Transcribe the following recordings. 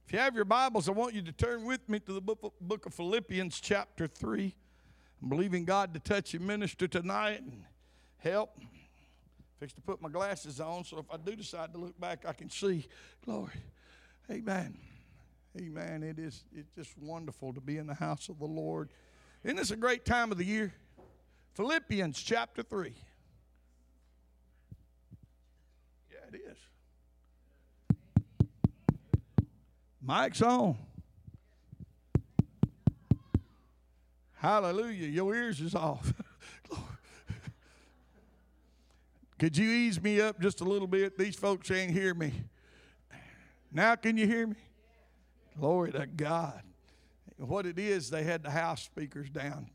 If you have your Bibles, I want you to turn with me to the book of Philippians chapter 3. I'm believing God to touch and minister tonight and help. Fixed to put my glasses on, so if I do decide to look back, I can see. Glory. Amen. Amen. It's just wonderful to be in the house of the Lord. Isn't this a great time of the year? Philippians chapter 3. Yeah, it is. Mic's on. Hallelujah. Your ears is off. Could you ease me up just a little bit? These folks ain't hear me. Now can you hear me? Glory to God. What it is, they had the house speakers down.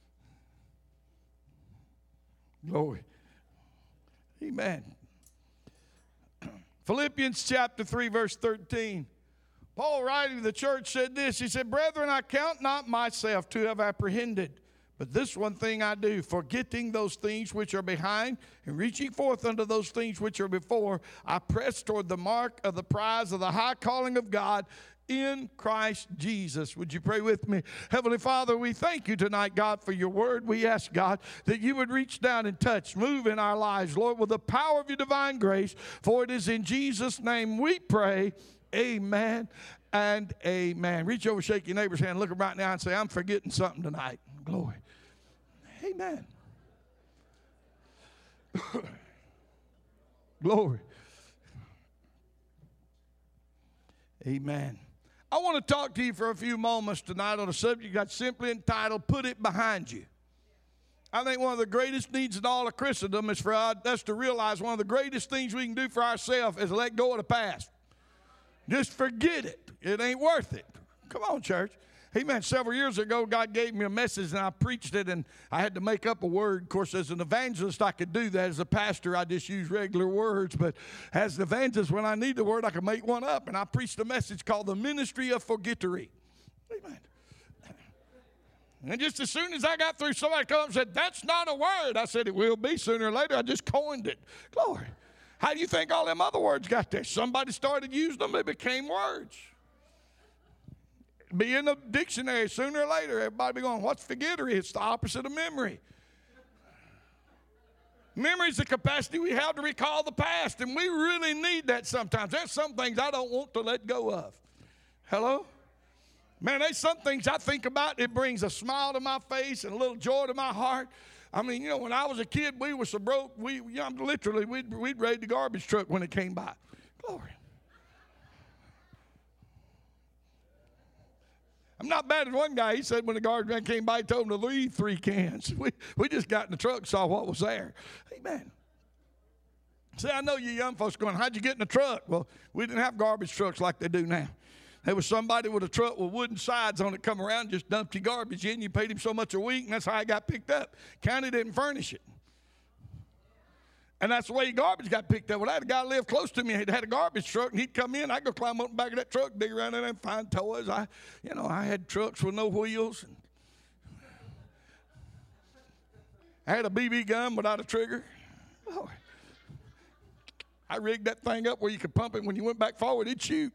Glory. Amen. Philippians chapter 3, verse 13. Paul, writing to the church, said this. He said, "Brethren, I count not myself to have apprehended, but this one thing I do, forgetting those things which are behind and reaching forth unto those things which are before, I press toward the mark of the prize of the high calling of God in Christ Jesus." Would you pray with me? Heavenly Father, we thank you tonight, God, for your word. We ask, God, that you would reach down and touch, move in our lives, Lord, with the power of your divine grace. For it is in Jesus' name we pray. Amen and amen. Reach over, shake your neighbor's hand, look him right now and say, "I'm forgetting something tonight." Glory. Amen. Glory. Amen. I want to talk to you for a few moments tonight on a subject that's simply entitled, "Put It Behind You." I think one of the greatest needs in all of Christendom is for us to realize one of the greatest things we can do for ourselves is let go of the past. Just forget it. It ain't worth it. Come on, church. Amen. Several years ago, God gave me a message, and I preached it, and I had to make up a word. Of course, as an evangelist, I could do that. As a pastor, I just use regular words. But as an evangelist, when I need the word, I can make one up. And I preached a message called the Ministry of Forgettery. Amen. And just as soon as I got through, somebody come up and said, "That's not a word." I said, "It will be sooner or later. I just coined it." Glory. How do you think all them other words got there? Somebody started using them. They became words. Be in the dictionary sooner or later. Everybody be going, "What's forgettery?" It's the opposite of memory. Memory is the capacity we have to recall the past, and we really need that sometimes. There's some things I don't want to let go of. Hello? Man, there's some things I think about, it brings a smile to my face and a little joy to my heart. I mean, you know, when I was a kid, we were so broke, we'd raid the garbage truck when it came by. Glory. I'm not bad as one guy. He said when the garbage man came by, he told him to leave 3 cans. We just got in the truck, saw what was there. Amen. See, I know you young folks going, "How'd you get in the truck?" Well, we didn't have garbage trucks like they do now. There was somebody with a truck with wooden sides on it come around and just dumped your garbage in. You paid him so much a week, and that's how it got picked up. County didn't furnish it. And that's the way your garbage got picked up. Well, I had a guy live close to me. He had a garbage truck, and he'd come in. I'd go climb up the back of that truck, dig around in there and find toys. I had trucks with no wheels. And I had a BB gun without a trigger. Oh, I rigged that thing up where you could pump it. When you went back forward, it'd shoot.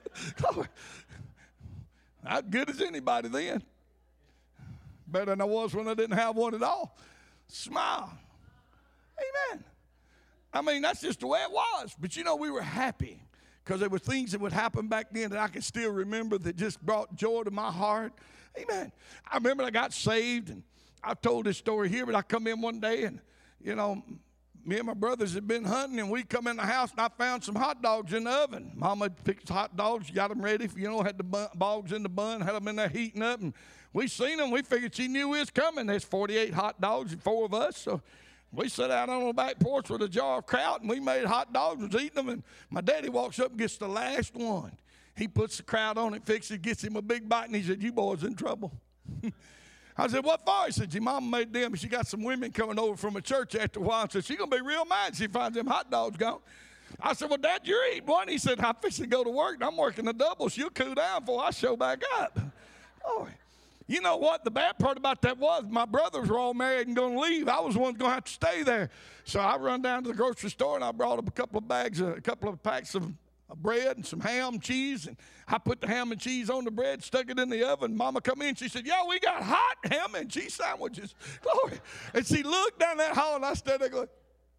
As good as anybody then. Better than I was when I didn't have one at all. Smile. Amen. I mean, that's just the way it was. But, you know, we were happy because there were things that would happen back then that I can still remember that just brought joy to my heart. Amen. I remember I got saved, and I've told this story here, but I come in one day, and, you know, me and my brothers had been hunting, and we come in the house, and I found some hot dogs in the oven. Mama had picked hot dogs, got them ready, had the bogs in the bun, had them in there heating up, and we seen them. We figured she knew we was coming. There's 48 hot dogs and 4 of us, so we sat out on the back porch with a jar of kraut, and we made hot dogs, was eating them, and my daddy walks up and gets the last one. He puts the kraut on it, fixes it, gets him a big bite, and he said, "You boys in trouble." I said, "What for?" He said, "Your mama made them, and she got some women coming over from a church after a while." I said, "She's going to be real mad if she finds them hot dogs gone." I said, "Well, Dad, you're eating one." He said, "I'm fixing to go to work, and I'm working a double. She'll cool down before I show back up." Oh, you know what? The bad part about that was my brothers were all married and going to leave. I was the one going to have to stay there. So I run down to the grocery store, and I brought up a couple of packs of bread and some ham, cheese, and I put the ham and cheese on the bread, stuck it in the oven. Mama come in, she said, "Yo, we got hot ham and cheese sandwiches." Glory. And she looked down that hall, and I stood there going,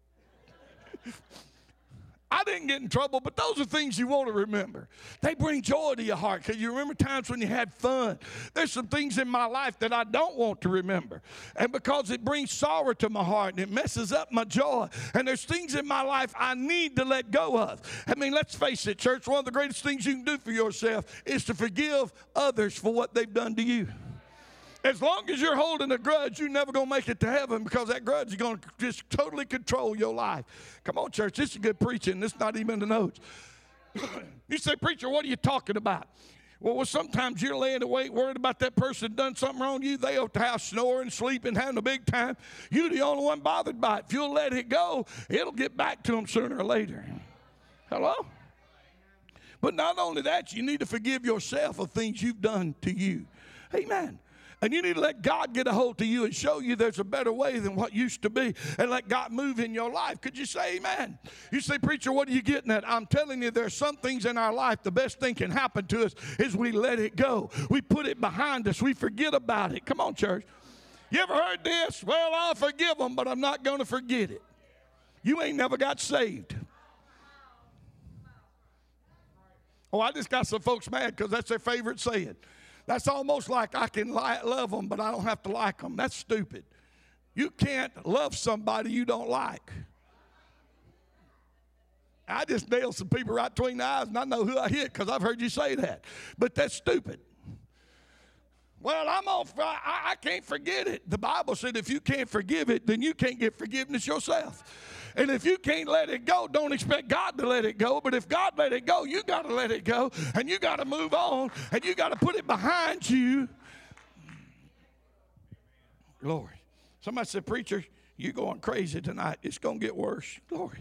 I didn't get in trouble, but those are things you want to remember. They bring joy to your heart because you remember times when you had fun. There's some things in my life that I don't want to remember. And because it brings sorrow to my heart and it messes up my joy. And there's things in my life I need to let go of. I mean, let's face it, church, one of the greatest things you can do for yourself is to forgive others for what they've done to you. As long as you're holding a grudge, you're never going to make it to heaven because that grudge is going to just totally control your life. Come on, church. This is good preaching. This is not even in the notes. You say, "Preacher, what are you talking about?" Well, sometimes you're laying awake worried about that person done something wrong to you. They up the house snoring, sleeping, having a big time. You're the only one bothered by it. If you'll let it go, it'll get back to them sooner or later. Hello? But not only that, you need to forgive yourself of things you've done to you. Amen. And you need to let God get a hold to you and show you there's a better way than what used to be, and let God move in your life. Could you say amen? You say, "Preacher, what are you getting at?" I'm telling you, there's some things in our life, the best thing can happen to us is we let it go. We put it behind us. We forget about it. Come on, church. You ever heard this? "Well, I'll forgive them, but I'm not going to forget it." You ain't never got saved. Oh, I just got some folks mad because that's their favorite saying. That's almost like I can love them, but I don't have to like them. That's stupid. You can't love somebody you don't like. I just nailed some people right between the eyes, and I know who I hit because I've heard you say that. But that's stupid. "Well, I can't forget it." The Bible said if you can't forgive it, then you can't get forgiveness yourself. And if you can't let it go, don't expect God to let it go. But if God let it go, you got to let it go. And you got to move on. And you got to put it behind you. Glory. Somebody said, "Preacher, you're going crazy tonight. It's going to get worse." Glory.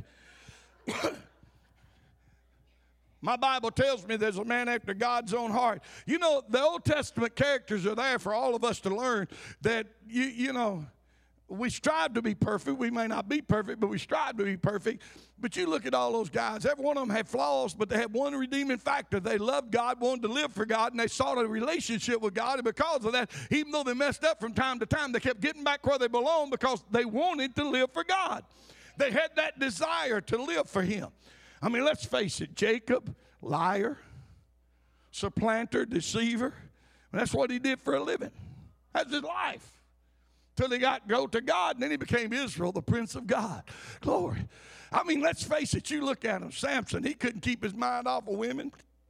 My Bible tells me there's a man after God's own heart. You know, the Old Testament characters are there for all of us to learn that, you know, we strive to be perfect. We may not be perfect, but we strive to be perfect. But you look at all those guys. Every one of them had flaws, but they had one redeeming factor. They loved God, wanted to live for God, and they sought a relationship with God. And because of that, even though they messed up from time to time, they kept getting back where they belonged because they wanted to live for God. They had that desire to live for Him. I mean, let's face it. Jacob, liar, supplanter, deceiver. That's what he did for a living. That's his life. Till he got go to God, and then he became Israel, the Prince of God. Glory. I mean, let's face it. You look at him. Samson, he couldn't keep his mind off of women.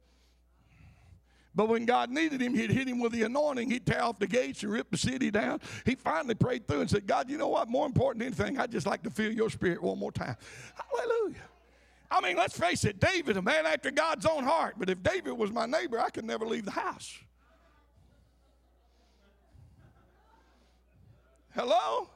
But when God needed him, he'd hit him with the anointing. He'd tear off the gates and rip the city down. He finally prayed through and said, "God, you know what? More important than anything, I'd just like to feel your spirit one more time." Hallelujah. I mean, let's face it. David, a man after God's own heart. But if David was my neighbor, I could never leave the house. Hello?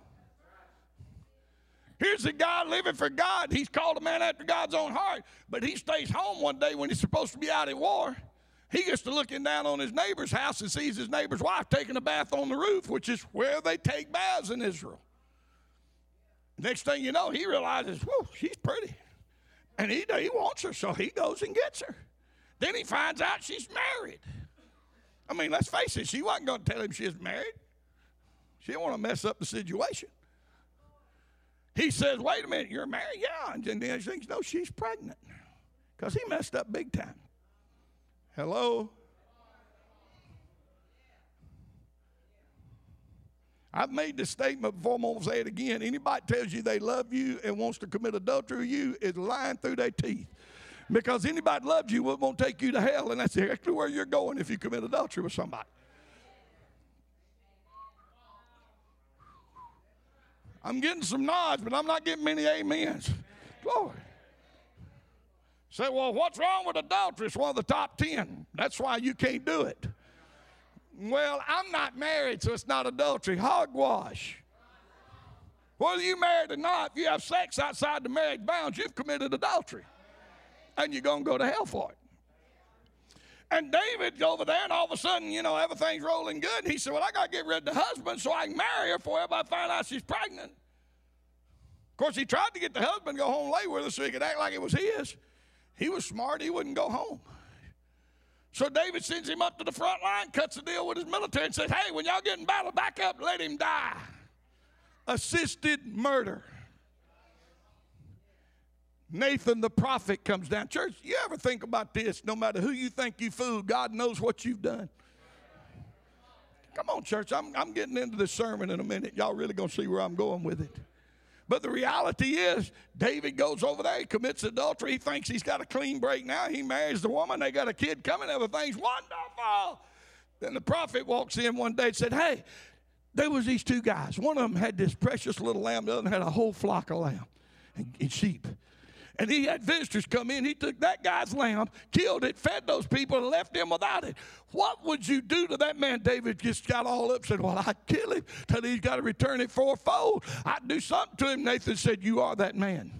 Here's a guy living for God. He's called a man after God's own heart, but he stays home one day when he's supposed to be out at war. He gets to looking down on his neighbor's house and sees his neighbor's wife taking a bath on the roof, which is where they take baths in Israel. Next thing you know, he realizes, whoa, she's pretty. And he wants her, so he goes and gets her. Then he finds out she's married. I mean, let's face it, she wasn't going to tell him she was married. She didn't want to mess up the situation. He says, "Wait a minute, you're married?" "Yeah." And then he thinks, "No, she's pregnant." Because he messed up big time. Hello? I've made this statement before, I'm going to say it again. Anybody tells you they love you and wants to commit adultery with you is lying through their teeth. Because anybody loves you won't take you to hell, and that's exactly where you're going if you commit adultery with somebody. I'm getting some nods, but I'm not getting many amens. Glory. Say, "Well, what's wrong with adultery?" It's one of the top 10. That's why you can't do it. "Well, I'm not married, so it's not adultery." Hogwash. Whether you're married or not, if you have sex outside the marriage bounds, you've committed adultery. And you're going to go to hell for it. And David's over there, and all of a sudden, you know, everything's rolling good. And he said, "Well, I got to get rid of the husband so I can marry her before everybody finds out she's pregnant." Of course, he tried to get the husband to go home and lay with her so he could act like it was his. He was smart. He wouldn't go home. So David sends him up to the front line, cuts a deal with his military, and says, hey, when y'all get in battle, back up, let him die. Assisted murder. Nathan the prophet comes down. Church, you ever think about this? No matter who you think you fooled, God knows what you've done. Come on, church. I'm getting into this sermon in a minute. Y'all really going to see where I'm going with it. But the reality is, David goes over there. He commits adultery. He thinks he's got a clean break now. He marries the woman. They got a kid coming. Everything's wonderful. Then the prophet walks in one day and said, hey, there was these two guys. One of them had this precious little lamb. The other had a whole flock of lamb and sheep. And he had visitors come in. He took that guy's lamb, killed it, fed those people, and left them without it. What would you do to that man? David just got all up and said, well, I'd kill him till he's got to return it fourfold. I'd do something to him. Nathan said, you are that man.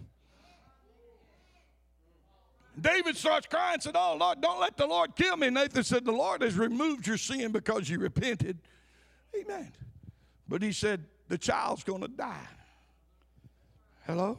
David starts crying and said, oh, Lord, don't let the Lord kill me. Nathan said, the Lord has removed your sin because you repented. Amen. But he said, the child's going to die. Hello?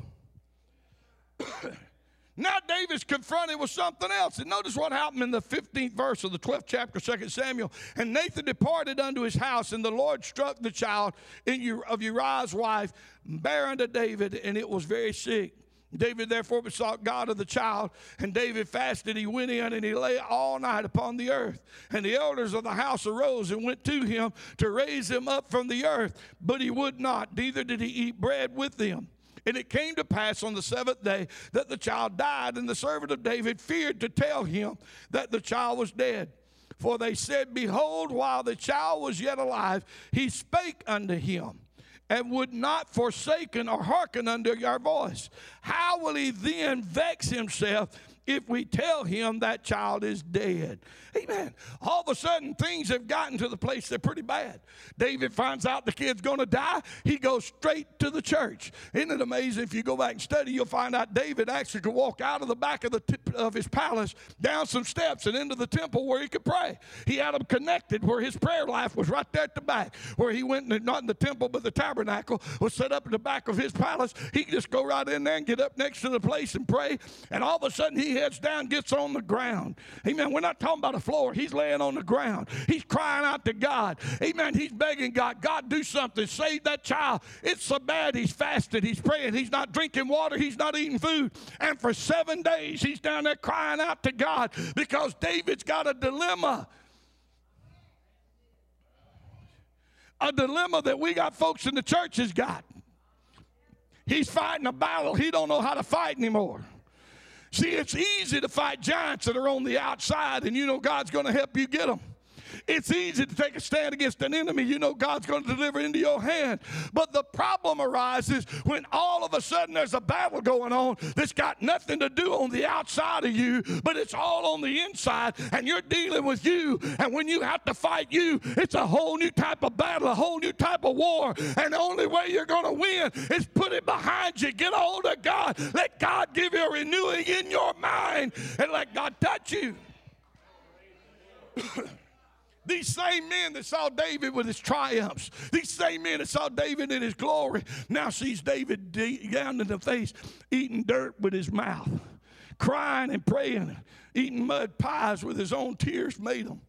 Now David's confronted with something else. And notice what happened in the 15th verse of the 12th chapter, 2 Samuel. And Nathan departed unto his house, and the Lord struck the child of Uriah's wife, bare unto David, and it was very sick. David therefore besought God of the child, and David fasted. He went in, and he lay all night upon the earth. And the elders of the house arose and went to him to raise him up from the earth. But he would not, neither did he eat bread with them. And it came to pass on the seventh day that the child died, and the servant of David feared to tell him that the child was dead. For they said, behold, while the child was yet alive, he spake unto him, and would not forsaken or hearken unto our voice. How will he then vex himself if we tell him that child is dead? Amen. All of a sudden, things have gotten to the place they're pretty bad. David finds out the kid's going to die. He goes straight to the church. Isn't it amazing? If you go back and study, you'll find out David actually could walk out of the back of his palace, down some steps, and into the temple where he could pray. He had them connected where his prayer life was right there at the back, where he went, not in the temple, but the tabernacle was set up in the back of his palace. He could just go right in there and get up next to the place and pray. And all of a sudden, he heads down, gets on the ground. Amen. We're not talking about a floor. He's laying on the ground. He's crying out to God. Amen. He's begging God, God, do something. Save that child. It's so bad. He's fasted. He's praying. He's not drinking water. He's not eating food. And for 7 days, he's down there crying out to God because David's got a dilemma. A dilemma that we got folks in the church has got. He's fighting a battle he don't know how to fight anymore. See, it's easy to fight giants that are on the outside, and you know God's going to help you get them. It's easy to take a stand against an enemy. You know God's going to deliver into your hand. But the problem arises when all of a sudden there's a battle going on that's got nothing to do on the outside of you, but it's all on the inside, and you're dealing with you. And when you have to fight you, it's a whole new type of battle, a whole new type of war. And the only way you're going to win is put it behind you. Get a hold of God. Let God give you a renewing in your mind, and let God touch you. These same men that saw David with his triumphs, these same men that saw David in his glory, now sees David down in the face, eating dirt with his mouth, crying and praying, eating mud pies with his own tears made them.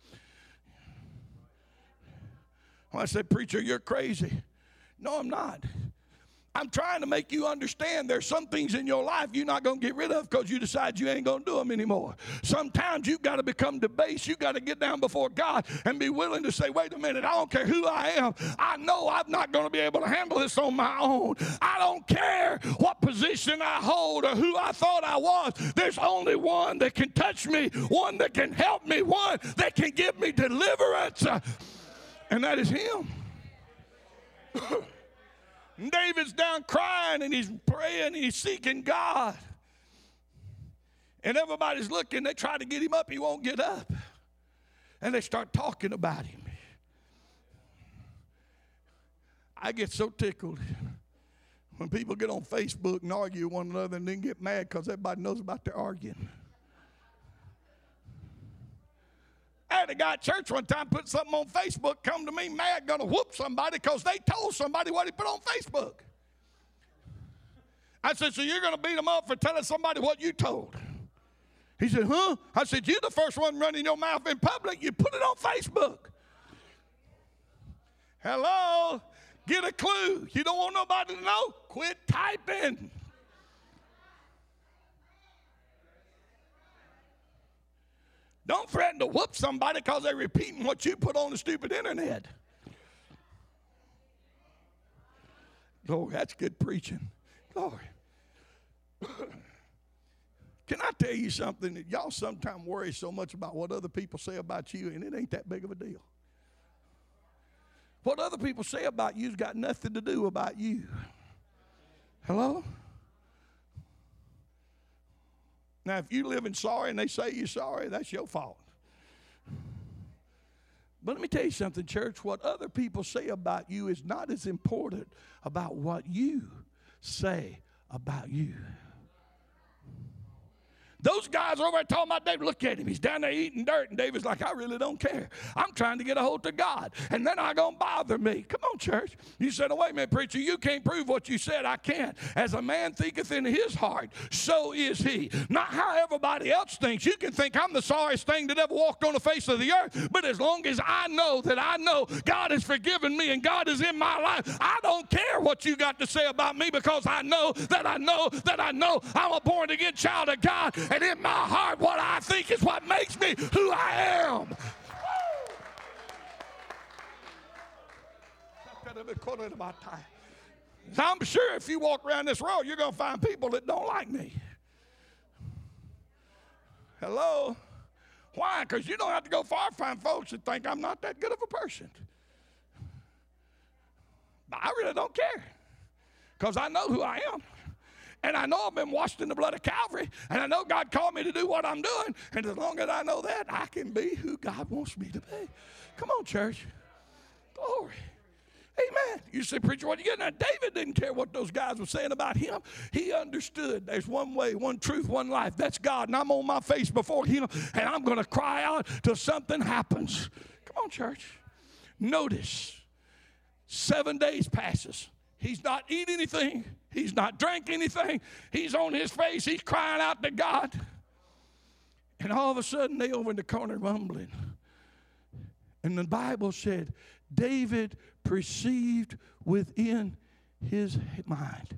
Well, I said, preacher, you're crazy. No, I'm not. I'm trying to make you understand there's some things in your life you're not going to get rid of because you decide you ain't going to do them anymore. Sometimes you've got to become debased. You've got to get down before God and be willing to say, wait a minute, I don't care who I am. I know I'm not going to be able to handle this on my own. I don't care what position I hold or who I thought I was. There's only one that can touch me, one that can help me, one that can give me deliverance, and that is him. David's down crying, and he's praying, and he's seeking God. And everybody's looking. They try to get him up. He won't get up. And they start talking about him. I get so tickled when people get on Facebook and argue with one another and then get mad because everybody knows about their arguing. I had a guy at church one time put something on Facebook, come to me mad, going to whoop somebody because they told somebody what he put on Facebook. I said, so you're going to beat them up for telling somebody what you told? He said, huh? I said, you're the first one running your mouth in public. You put it on Facebook. Hello? Get a clue. You don't want nobody to know? Quit typing. Don't threaten to whoop somebody because they're repeating what you put on the stupid internet. Glory, that's good preaching. Glory. Can I tell you something? That y'all sometimes worry so much about what other people say about you, and it ain't that big of a deal. What other people say about you's got nothing to do about you. Hello? Now, if you live in sorry and they say you're sorry, that's your fault. But let me tell you something, church. What other people say about you is not as important about what you say about you. Those guys over there talking about David, look at him. He's down there eating dirt. And David's like, I really don't care. I'm trying to get a hold of God. And they're not going to bother me. Come on, church. You said, oh, wait a minute, preacher. You can't prove what you said. I can't. As a man thinketh in his heart, so is he. Not how everybody else thinks. You can think I'm the sorriest thing that ever walked on the face of the earth. But as long as I know God has forgiven me and God is in my life, I don't care what you got to say about me, because I know I'm a born-again child of God. And in my heart, what I think is what makes me who I am. I'm sure if you walk around this road, you're going to find people that don't like me. Hello? Why? Because you don't have to go far to find folks that think I'm not that good of a person. But I really don't care, because I know who I am. And I know I've been washed in the blood of Calvary. And I know God called me to do what I'm doing. And as long as I know that, I can be who God wants me to be. Come on, church. Glory. Amen. You say, preacher, what are you getting at? David didn't care what those guys were saying about him. He understood there's one way, one truth, one life. That's God. And I'm on my face before him. And I'm going to cry out till something happens. Come on, church. Notice, 7 days passes. He's not eating anything. He's not drinking anything. He's on his face. He's crying out to God. And all of a sudden, they over in the corner mumbling. And the Bible said, David perceived within his mind.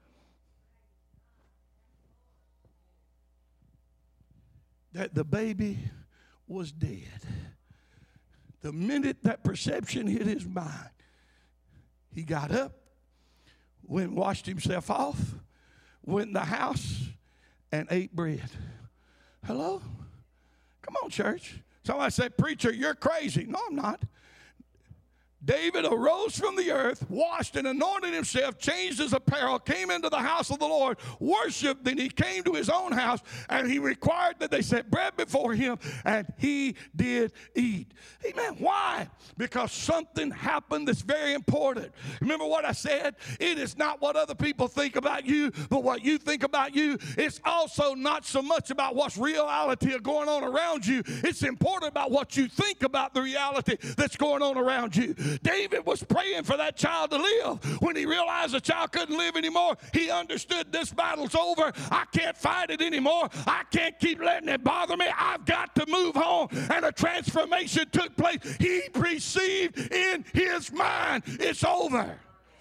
That the baby was dead. The minute that perception hit his mind, he got up, went and washed himself off, went in the house, and ate bread. Hello? Come on, church. Somebody said, preacher, you're crazy. No, I'm not. David arose from the earth, washed and anointed himself, changed his apparel, came into the house of the Lord, worshiped, then he came to his own house, and he required that they set bread before him, and he did eat. Amen. Why? Because something happened that's very important. Remember what I said? It is not what other people think about you, but what you think about you. It's also not so much about what's reality going on around you. It's important about what you think about the reality that's going on around you. David was praying for that child to live. When he realized the child couldn't live anymore, he understood this battle's over. I can't fight it anymore. I can't keep letting it bother me. I've got to move on. And a transformation took place. He perceived in his mind, it's over.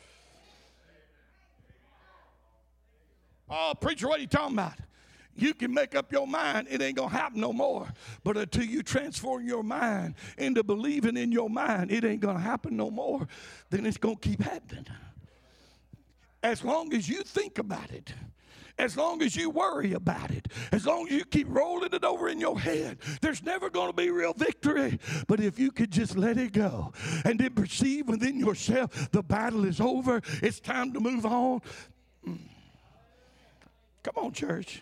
Oh, preacher, what are you talking about? You can make up your mind, it ain't going to happen no more. But until you transform your mind into believing in your mind, it ain't going to happen no more, then it's going to keep happening. As long as you think about it, as long as you worry about it, as long as you keep rolling it over in your head, there's never going to be real victory. But if you could just let it go and then perceive within yourself the battle is over, it's time to move on. Come on, church.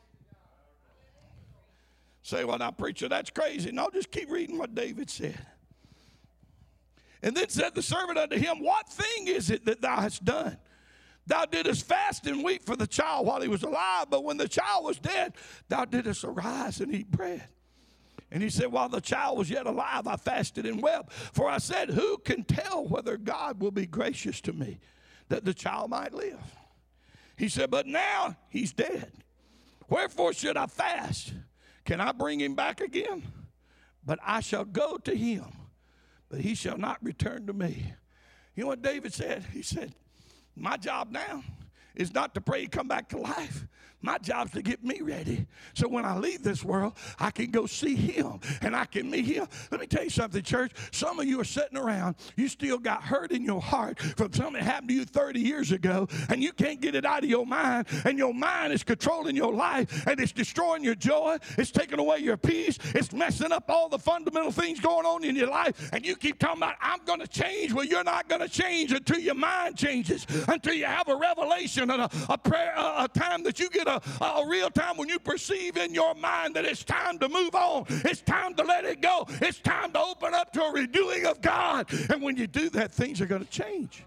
Say, well, now, preacher, that's crazy. No, just keep reading what David said. And then said the servant unto him, what thing is it that thou hast done? Thou didst fast and weep for the child while he was alive, but when the child was dead, thou didst arise and eat bread. And he said, while the child was yet alive, I fasted and wept. For I said, who can tell whether God will be gracious to me, that the child might live? He said, but now he's dead. Wherefore should I fast Can I bring him back again? But I shall go to him, but he shall not return to me. You know what David said? He said, my job now is not to pray he come back to life. My job's to get me ready so when I leave this world, I can go see him and I can meet him. Let me tell you something, church. Some of you are sitting around. You still got hurt in your heart from something that happened to you 30 years ago, and you can't get it out of your mind, and your mind is controlling your life, and it's destroying your joy. It's taking away your peace. It's messing up all the fundamental things going on in your life, and you keep talking about, I'm going to change. Well, you're not going to change until your mind changes, until you have a revelation and a prayer, a time that you get a real time when you perceive in your mind that it's time to move on. It's time to let it go. It's time to open up to a renewing of God. And when you do that, things are going to change.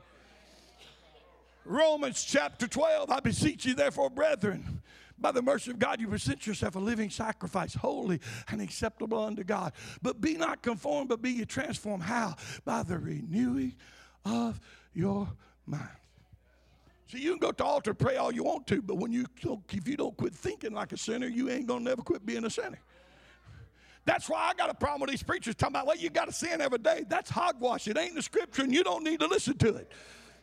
Romans chapter 12, I beseech you therefore, brethren, by the mercy of God, you present yourself a living sacrifice, holy and acceptable unto God. But be not conformed, but be ye transformed. How? By the renewing of your mind. See, you can go to the altar and pray all you want to, but if you don't quit thinking like a sinner, you ain't going to never quit being a sinner. That's why I got a problem with these preachers talking about, well, you got to sin every day. That's hogwash. It ain't in the scripture, and you don't need to listen to it.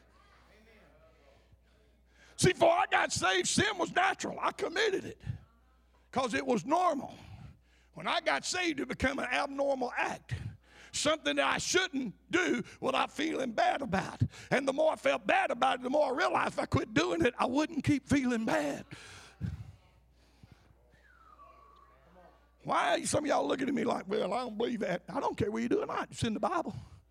See, before I got saved, sin was natural. I committed it because it was normal. When I got saved, it became an abnormal act. Something that I shouldn't do without feeling bad about. And the more I felt bad about it, the more I realized if I quit doing it, I wouldn't keep feeling bad. Why are some of y'all looking at me like, well, I don't believe that. I don't care what you do or not. It's in the Bible.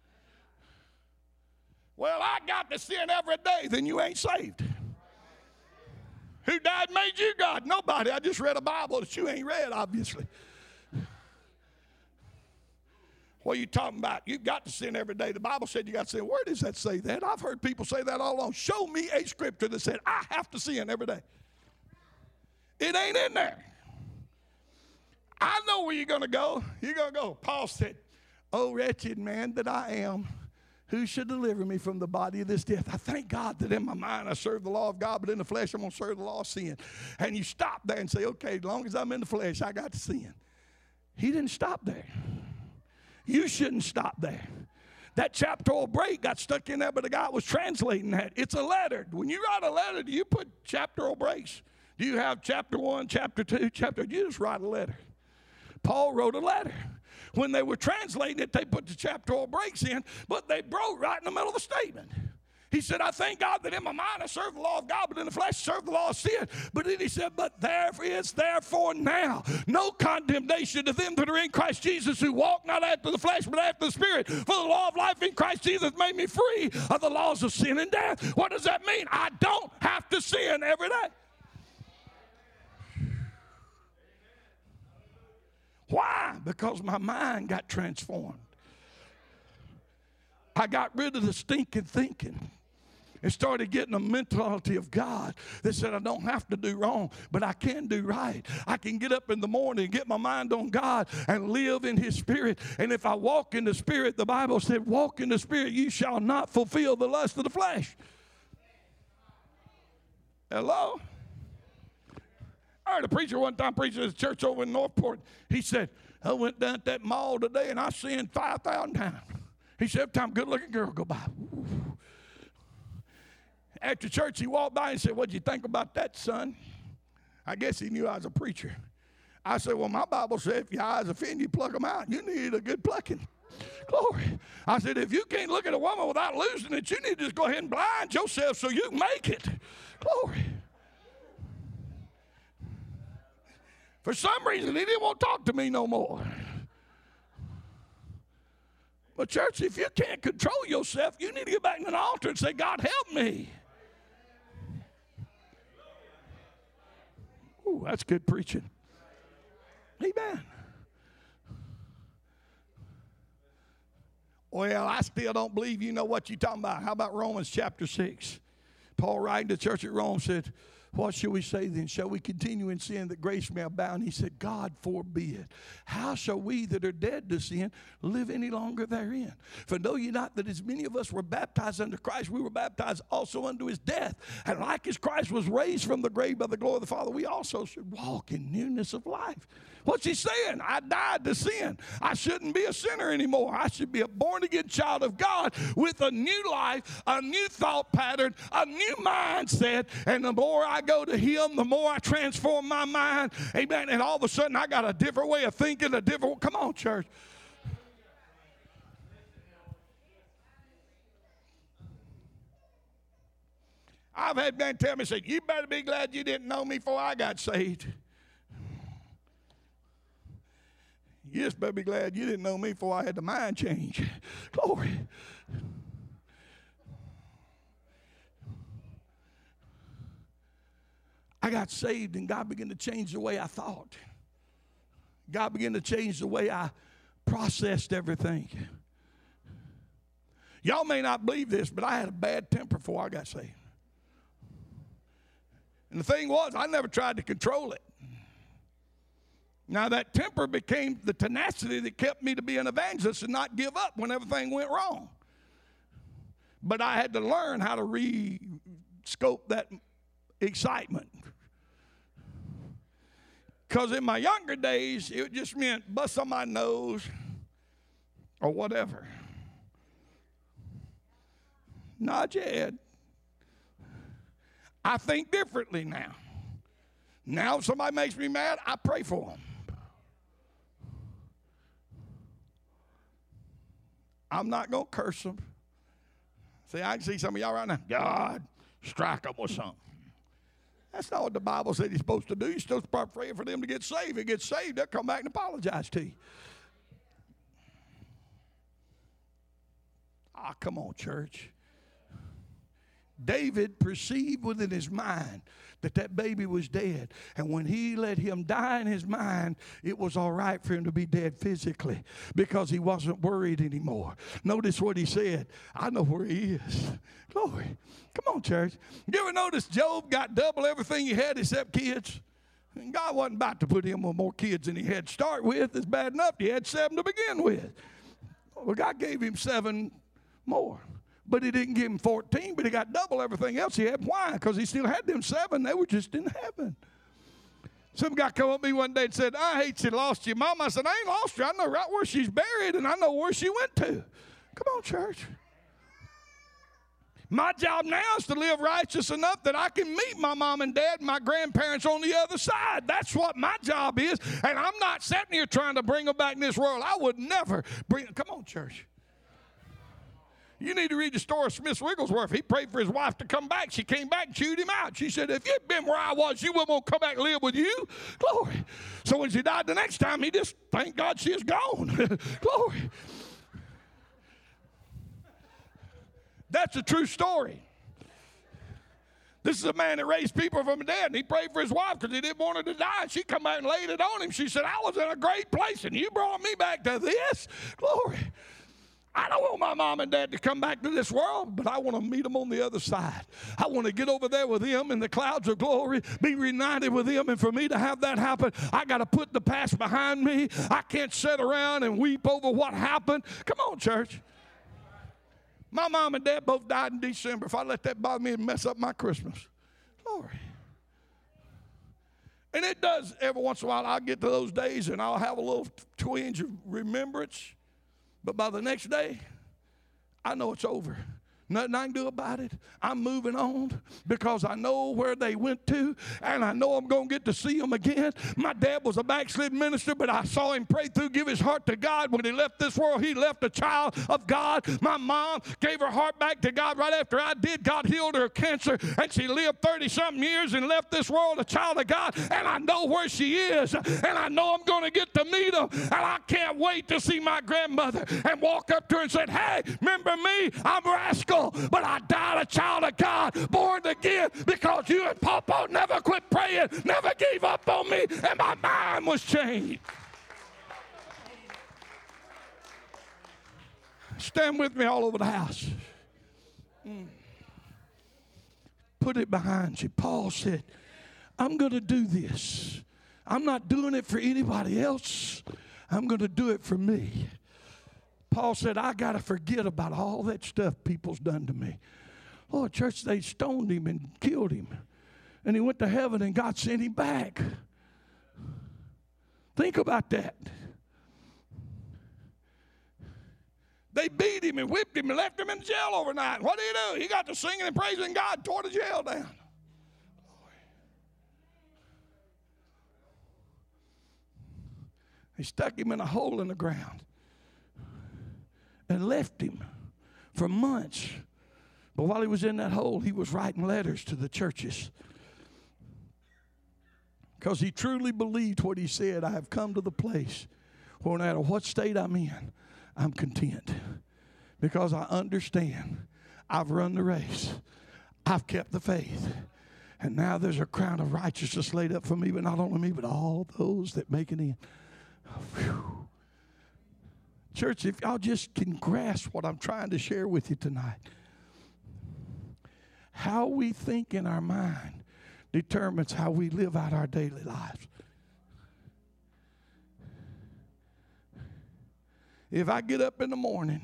Well, I got to sin every day. Then you ain't saved. Who died and made you God? Nobody. I just read a Bible that you ain't read, obviously. What are you talking about? You've got to sin every day. The Bible said you got to sin. Where does that say that? I've heard people say that all along. Show me a scripture that said I have to sin every day. It ain't in there. I know where you're going to go. You're going to go. Paul said, oh, wretched man that I am, who should deliver me from the body of this death? I thank God that in my mind I serve the law of God, but in the flesh I'm going to serve the law of sin. And you stop there and say, okay, as long as I'm in the flesh, I got to sin. He didn't stop there. You shouldn't stop there. That chapteral break got stuck in there, but the guy was translating that. It's a letter. When you write a letter, do you put chapteral breaks? Do you have chapter 1, chapter 2, you just write a letter. Paul wrote a letter. When they were translating it, they put the chapteral breaks in, but they broke right in the middle of the statement. He said, I thank God that in my mind I serve the law of God, but in the flesh I serve the law of sin. But then he said, but there is therefore now no condemnation to them that are in Christ Jesus, who walk not after the flesh, but after the Spirit. For the law of life in Christ Jesus made me free of the laws of sin and death. What does that mean? I don't have to sin every day. Why? Because my mind got transformed. I got rid of the stinking thinking and started getting a mentality of God that said I don't have to do wrong, but I can do right. I can get up in the morning and get my mind on God and live in His Spirit. And if I walk in the Spirit, the Bible said, walk in the Spirit, you shall not fulfill the lust of the flesh. Hello? I heard a preacher one time preaching at a church over in Northport. He said, I went down to that mall today and I sinned 5,000 times. He said, every time a good-looking girl go by. After church, he walked by and said, what'd you think about that, son? I guess he knew I was a preacher. I said, well, my Bible said if your eyes offend you, pluck them out. You need a good plucking. Glory. I said, if you can't look at a woman without losing it, you need to just go ahead and blind yourself so you can make it. Glory. For some reason, he didn't want to talk to me no more. But church, if you can't control yourself, you need to get back to the altar and say, God, help me. Ooh, that's good preaching. Amen. Well, I still don't believe you know what you're talking about. How about Romans chapter 6? Paul writing to the church at Rome said, what shall we say then? Shall we continue in sin that grace may abound? He said, God forbid. How shall we that are dead to sin live any longer therein? For know ye not that as many of us were baptized unto Christ, we were baptized also unto his death. And like as Christ was raised from the grave by the glory of the Father, we also should walk in newness of life. What's he saying? I died to sin. I shouldn't be a sinner anymore. I should be a born-again child of God with a new life, a new thought pattern, a new mindset. And the more I go to him, the more I transform my mind. Amen. And all of a sudden, I got a different way of thinking, come on, church. I've had men tell me, say, you better be glad you didn't know me before I got saved. You just better be glad you didn't know me before I had the mind change. Glory. I got saved and God began to change the way I thought. God began to change the way I processed everything. Y'all may not believe this, but I had a bad temper before I got saved. And the thing was, I never tried to control it. Now, that temper became the tenacity that kept me to be an evangelist and not give up when everything went wrong. But I had to learn how to re-scope that excitement. Because in my younger days, it just meant bust on my nose or whatever. Nod your head. I think differently now. Now, if somebody makes me mad, I pray for them. I'm not going to curse them. See, I can see some of y'all right now. God, strike them with something. That's not what the Bible said you're supposed to do. You're supposed to start praying for them to get saved. If they get saved, they'll come back and apologize to you. Come on, church. David perceived within his mind that baby was dead. And when he let him die in his mind, it was all right for him to be dead physically because he wasn't worried anymore. Notice what he said. I know where he is. Glory. Come on, church. You ever notice Job got double everything he had except kids? And God wasn't about to put him with more kids than he had to start with. It's bad enough he had 7 to begin with. Well, God gave him 7 more. But he didn't give him 14, but he got double everything else he had. Why? Because he still had them 7. They were just in heaven. Some guy come up to me one day and said, I hate you lost your mama. I said, I ain't lost her. I know right where she's buried, and I know where she went to. Come on, church. My job now is to live righteous enough that I can meet my mom and dad and my grandparents on the other side. That's what my job is. And I'm not sitting here trying to bring them back in this world. I would never bring them. Come on, church. You need to read the story of Smith Wigglesworth. He prayed for his wife to come back. She came back and chewed him out. She said, if you'd been where I was, you wouldn't want to come back and live with you. Glory. So when she died the next time, he just, thank God she is gone. Glory. That's a true story. This is a man that raised people from the dead, and he prayed for his wife because he didn't want her to die. And she come back and laid it on him. She said, I was in a great place, and you brought me back to this. Glory. I don't want my mom and dad to come back to this world, but I want to meet them on the other side. I want to get over there with them in the clouds of glory, be reunited with them, and for me to have that happen, I got to put the past behind me. I can't sit around and weep over what happened. Come on, church. My mom and dad both died in December. If I let that bother me and mess up my Christmas. Glory. And it does every once in a while. I'll get to those days and I'll have a little twinge of remembrance. But by the next day, I know it's over. Nothing I can do about it. I'm moving on because I know where they went to, and I know I'm going to get to see them again. My dad was a backslidden minister, but I saw him pray through, give his heart to God. When he left this world, he left a child of God. My mom gave her heart back to God right after I did. God healed her of cancer, and she lived 30-something years and left this world a child of God, and I know where she is, and I know I'm going to get to meet her, and I can't wait to see my grandmother and walk up to her and say, hey, remember me? I'm Rascal. But I died a child of God, born again, because you and Papa never quit praying, never gave up on me, and my mind was changed. Stand with me all over the house. Put it behind you. Paul said, I'm going to do this. I'm not doing it for anybody else. I'm going to do it for me. Paul said, I got to forget about all that stuff people's done to me. Lord, church, they stoned him and killed him. And he went to heaven and God sent him back. Think about that. They beat him and whipped him and left him in jail overnight. What did he do? He got to singing and praising God, tore the jail down. They stuck him in a hole in the ground and left him for months. But while he was in that hole, he was writing letters to the churches. Because he truly believed what he said. I have come to the place where no matter what state I'm in, I'm content. Because I understand I've run the race. I've kept the faith. And now there's a crown of righteousness laid up for me, but not only me, but all those that make it in. Whew. Church, if y'all just can grasp what I'm trying to share with you tonight. How we think in our mind determines how we live out our daily lives. If I get up in the morning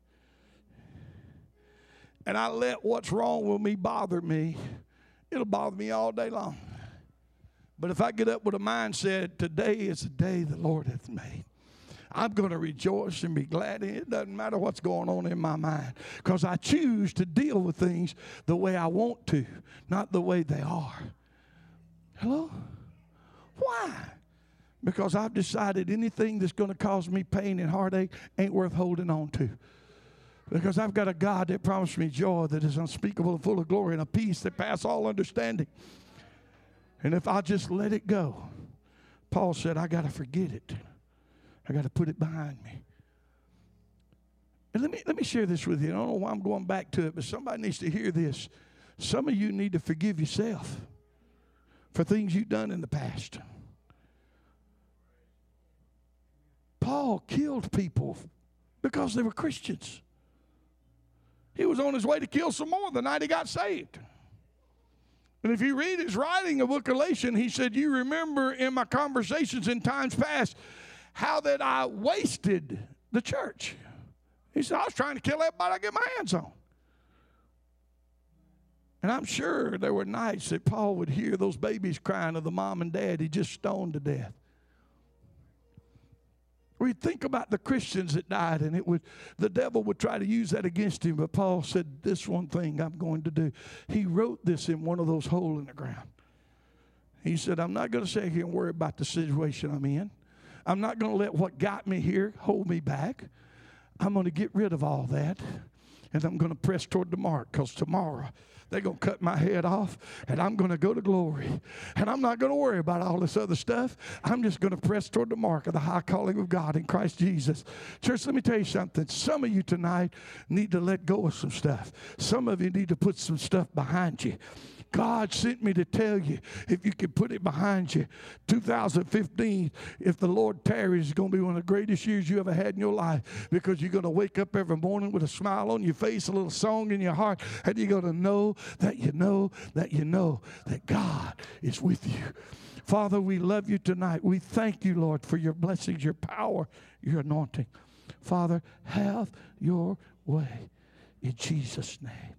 and I let what's wrong with me bother me, it'll bother me all day long. But if I get up with a mindset, today is the day the Lord hath made, I'm going to rejoice and be glad in it. It doesn't matter what's going on in my mind, because I choose to deal with things the way I want to, not the way they are. Hello? Why? Because I've decided anything that's going to cause me pain and heartache ain't worth holding on to. Because I've got a God that promised me joy that is unspeakable and full of glory and a peace that passes all understanding. And if I just let it go, Paul said, I got to forget it. I got to put it behind me. And let me share this with you. I don't know why I'm going back to it, but somebody needs to hear this. Some of you need to forgive yourself for things you've done in the past. Paul killed people because they were Christians. He was on his way to kill some more the night he got saved. And if you read his writing, the book of Galatians, he said, you remember in my conversations in times past how that I wasted the church. He said, I was trying to kill everybody I get my hands on. And I'm sure there were nights that Paul would hear those babies crying of the mom and dad he just stoned to death. We think about the Christians that died, and the devil would try to use that against him. But Paul said, this one thing I'm going to do. He wrote this in one of those holes in the ground. He said, I'm not going to sit here and worry about the situation I'm in. I'm not going to let what got me here hold me back. I'm going to get rid of all that, and I'm going to press toward the mark, because tomorrow they're going to cut my head off, and I'm going to go to glory. And I'm not going to worry about all this other stuff. I'm just going to press toward the mark of the high calling of God in Christ Jesus. Church, let me tell you something. Some of you tonight need to let go of some stuff. Some of you need to put some stuff behind you. God sent me to tell you, if you can put it behind you, 2015, if the Lord tarries, is going to be one of the greatest years you ever had in your life, because you're going to wake up every morning with a smile on your face, a little song in your heart, and you're going to know that you know that you know that God is with you. Father, we love you tonight. We thank you, Lord, for your blessings, your power, your anointing. Father, have your way in Jesus' name.